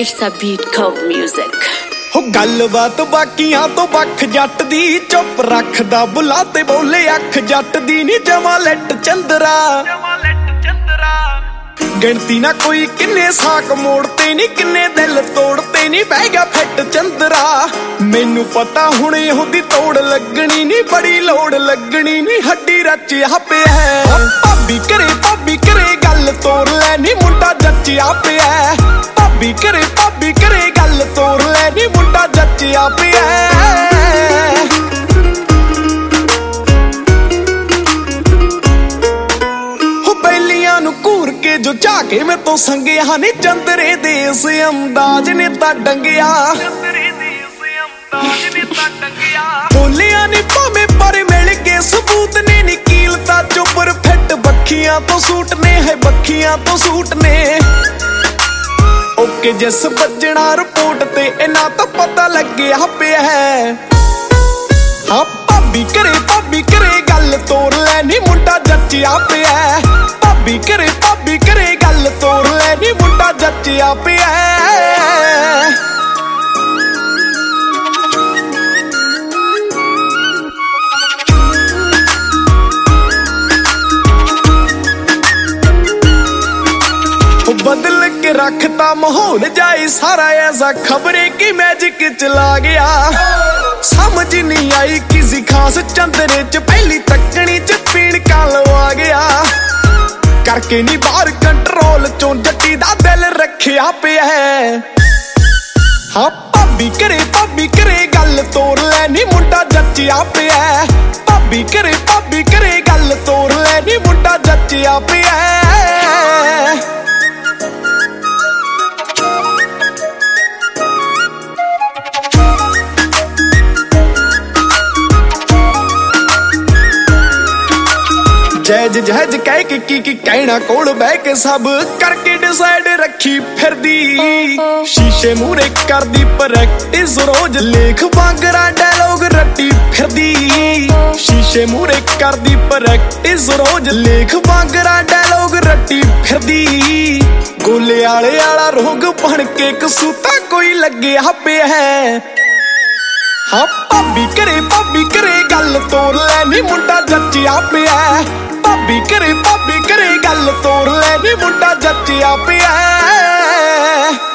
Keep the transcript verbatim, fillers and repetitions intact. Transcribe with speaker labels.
Speaker 1: It's a beat called music.
Speaker 2: ਹੋ ਗੱਲਬਾਤ ਬਾਕੀਆਂ ਤੋਂ ਵੱਖ ਜੱਟ ਦੀ ਚੁੱਪ ਰੱਖਦਾ ਬੁਲਾ ਤੇ ਬੋਲੇ ਅੱਖ ਜੱਟ ਦੀ ਨੀ ਜਮਾ ਲੱਟ ਚੰਦਰਾ ਗਿਣਤੀ ਨਾ ਕੋਈ ਕਿੰਨੇ ਸਾਕ ਮੋੜਤੇ ਨੀ ਕਿੰਨੇ ਦਿਲ ਤੋੜਤੇ ਨੀ ਬਹਿ ਗਿਆ ਫਿੱਟ ਚੰਦਰਾ ਮੈਨੂੰ ਪਤਾ ਹੁਣੇ ਉਹਦੀ ਤੋੜ ਲੱਗਣੀ ਨੀ ਬੜੀ ਲੋੜ ਲੱਗਣੀ ਨੀ ਹੱਡੀ ਰਚਿਆ ਪਿਆ ਭਾਬੀ ਕਰੇ ਭਾਬੀ ਕਰੇ ਗੱਲ ਤੋੜ ਲੈ ਨੀ ਮੁੰਡਾ ਜੱਚਿਆ ਪਿਆ ਭਾਬੀ ਕਰੇ ਭਾਬੀ ਕਰੇ ਗੱਲ ਤੋੜ ਲੈ ਨੀ ਮੁੰਡਾ ਜੱਚਿਆ ਪਿਆ ਜੋ ਝਾਕੇ ਮੈਂ ਤੋਂ ਸੰਗਿਆ ਨੀ ਚੰਦਰੇ ਦੇ ਇਸ ਅੰਦਾਜ਼ ਨੇ ਤਾਂ ਡੰਗਿਆ ਬੋਲਿਆ ਨੀ ਭਾਵੇਂ ਪਰ ਮਿਲ ਕੇ ਸਬੂਤ ਨੇ ਨੀ ਕੀਲਤਾ ਚੁੱਪਰ ਫਿੱਟ ਬੱਖੀਆਂ ਤੋਂ ਸੂਟ ਨੇ ਹੈ ਬੱਖੀਆਂ ਤੋਂ ਸੂਟ ਨੇ ਓਕੇ ਜਿਸ ਵੱਜਣਾ ਰਿਪੋਰਟ ਤੇ ਇਹਨਾਂ ਤਾਂ ਪਤਾ ਲੱਗਿਆ ਪਿਆ ਹੈ ਹਾਂ ਭਾਬੀ ਕਰੇ ਭਾਬੀ ਕਰੇ ਗੱਲ ਤੋੜ ਲੈ ਨੀ ਮੁੰਡਾ ਜੱਚਿਆ ਪਿਆ ਭਾਬੀ ਕਰੇ ਭਾਬੀ ਕਰੇ ਗੱਲ ਤੋੜ ਲੈ ਨੀ ਮੁੰਡਾ ਜੱਚਿਆ ਪਿਆ ਬਦਲ ਕੇ ਰੱਖਤਾ ਮਾਹੌਲ ਜਾਈ ਸਾਰਾ ਐਸਾ ਖਬਰੇ ਕਿ ਮੈਜਿਕ ਚਲਾ ਗਿਆ ਸਮਝ ਨਹੀਂ ਆਈ ਕਿਸੇ ਖਾਸ ਚੰਦਰੇ ਚ ਪਹਿਲੀ ਤੱਕਣੀ ਚ ਪੀਣ ਕਾ ਲਵਾ ਗਿਆ ਕਰਕੇ ਨੀ ਬਾਹਰ ਕੰਟਰੋਲ ਚੋਂ ਜੱਟੀ ਦਾ ਦਿਲ ਰੱਖਿਆ ਪਿਆ ਹਾਂ ਭਾਬੀ ਕਰੇ ਭਾਬੀ ਕਰੇ ਗੱਲ ਤੋੜ ਲੈ ਨੀ ਮੁੰਡਾ ਜੱਚਿਆ ਪਿਆ ਭਾਬੀ ਕਰੇ ਭਾਬੀ ਕਰੇ ਗੱਲ ਤੋੜ ਲੈ ਨੀ ਮੁੰਡਾ ਜੱਚਿਆ ਪਿਆ ਜੈਜ ਜੈਜ ਕਹਿ ਕੇ ਕੀ ਕੀ ਕਹਿਣਾ ਕੋਲ ਬਹਿ ਕੇ ਸਭ ਕਰਕੇ ਡਿਸਾਈਡ ਰੱਖੀ ਫਿਰਦੀ ਸ਼ੀਸ਼ੇ ਮੂਰੇ ਕਰਦੀ ਪ੍ਰੈਕਟਿਸ ਰੋਜ਼ ਲੇਖ ਵਾਂਗਰਾ ਡਾਇਲੋਗ ਰੱਟੀ ਫਿਰਦੀ ਸ਼ੀਸ਼ੇ ਮੂਰੇ ਕਰਦੀ ਪ੍ਰੈਕਟਿਸ ਰੋਜ਼ ਲੇਖ ਵਾਂਗਰਾ ਡਾਇਲੋਗ ਰੱਟੀ ਫਿਰਦੀ ਗੋਲੇ ਵਾਲੇ ਵਾਲਾ ਰੋਗ ਬਣ ਕੇ ਕਸੂਤਾ ਕੋਈ ਲੱਗਿਆ ਪਿਆ ਹਾਂ ਭਾਬੀ ਕਰੇ ਭਾਬੀ ਕਰੇ ਗੱਲ ਤੋੜ ਲੈ ਨੀ ਮੁੰਡਾ ਜੱਚਿਆ ਪਿਆ ਭਾਬੀ ਕਰੇ ਭਾਬੀ ਕਰੇ ਗੱਲ ਤੋੜ ਲੈ ਨੀ ਮੁੰਡਾ ਜੱਚਿਆ ਪਿਆ